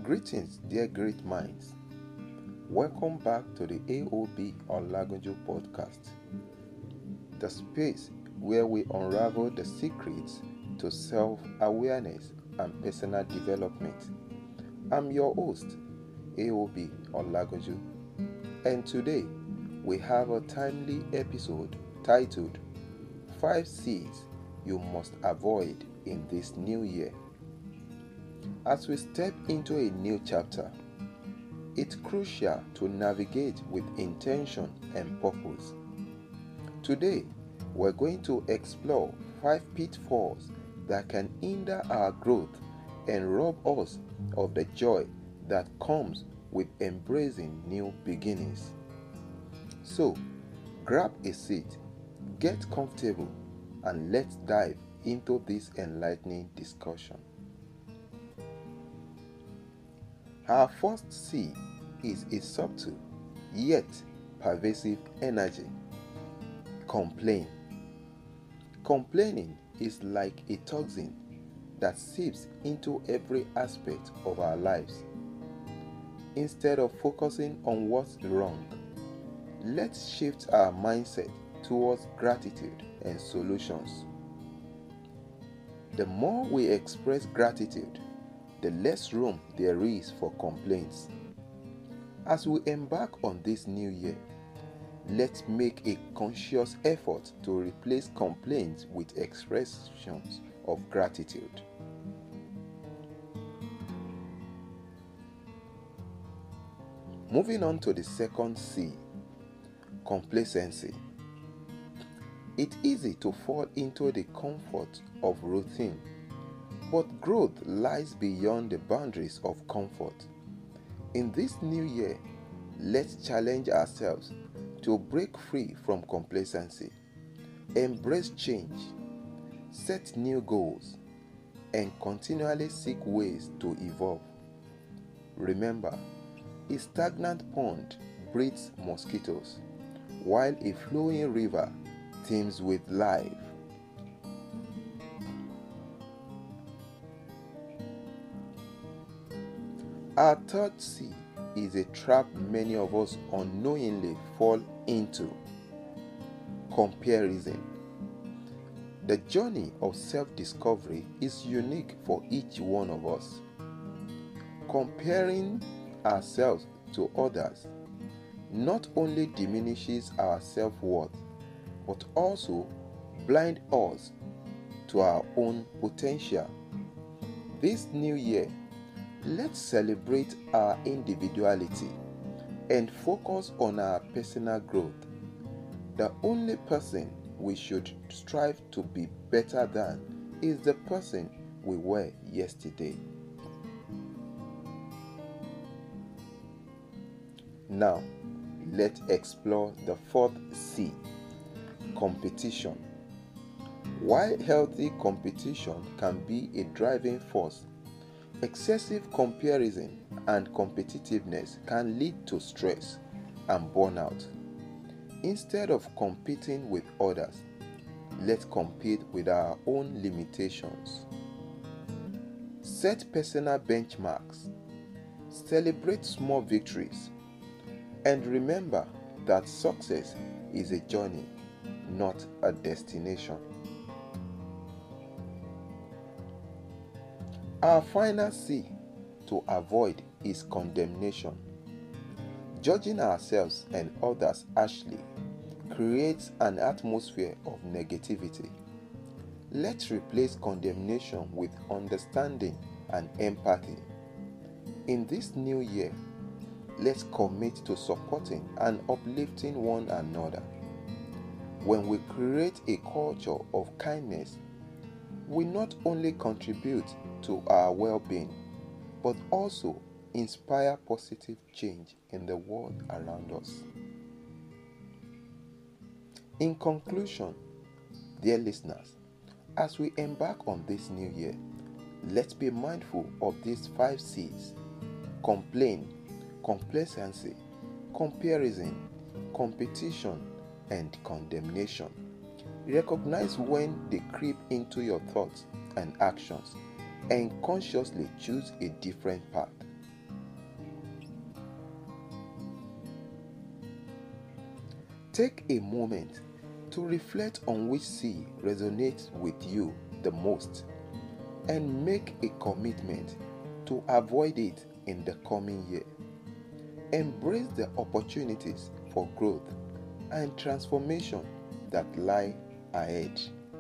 Greetings, dear great minds. Welcome back to the AOB Olagunju podcast, the space where we unravel the secrets to self-awareness and personal development. I'm your host, AOB Olagunju, and today we have a timely episode titled 5 C's You Must Avoid in This New Year. As we step into a new chapter, it's crucial to navigate with intention and purpose. Today, we're going to explore 5 pitfalls that can hinder our growth and rob us of the joy that comes with embracing new beginnings. So, grab a seat, get comfortable, and let's dive into this enlightening discussion. Our first C is a subtle yet pervasive energy. Complain. Complaining is like a toxin that seeps into every aspect of our lives. Instead of focusing on what's wrong, let's shift our mindset towards gratitude and solutions. The more we express gratitude, the less room there is for complaints. As we embark on this new year, let's make a conscious effort to replace complaints with expressions of gratitude. Moving on to the second C, complacency. It's easy to fall into the comfort of routine, but growth lies beyond the boundaries of comfort. In this new year, let's challenge ourselves to break free from complacency, embrace change, set new goals, and continually seek ways to evolve. Remember, a stagnant pond breeds mosquitoes, while a flowing river teems with life. Our third C is a trap many of us unknowingly fall into: comparison. The journey of self-discovery is unique for each one of us. Comparing ourselves to others not only diminishes our self-worth, but also blinds us to our own potential. This new year, let's celebrate our individuality and focus on our personal growth. The only person we should strive to be better than is the person we were yesterday. Now, let's explore the fourth C, competition. While healthy competition can be a driving force, excessive comparison and competitiveness can lead to stress and burnout. Instead of competing with others, let's compete with our own limitations. Set personal benchmarks, celebrate small victories, and remember that success is a journey, not a destination. Our final C to avoid is condemnation. Judging ourselves and others harshly creates an atmosphere of negativity. Let's replace condemnation with understanding and empathy. In this new year, let's commit to supporting and uplifting one another. When we create a culture of kindness, we not only contribute to our well-being, but also inspire positive change in the world around us. In conclusion, dear listeners, as we embark on this new year, let's be mindful of these 5 C's: complain, complacency, comparison, competition, and condemnation. Recognize when they creep into your thoughts and actions, and consciously choose a different path. Take a moment to reflect on which C resonates with you the most and make a commitment to avoid it in the coming year. Embrace the opportunities for growth and transformation that lie ahead.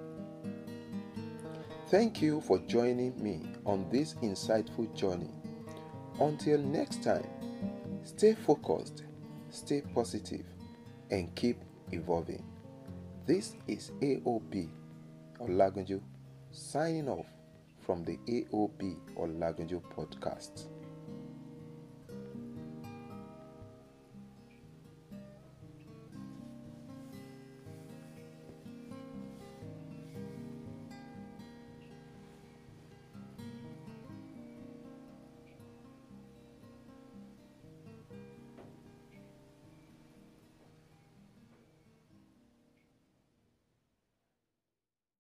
Thank you for joining me on this insightful journey. Until next time, stay focused, stay positive, and keep evolving. This is AOB Olagunju signing off from the AOB Olagunju podcast.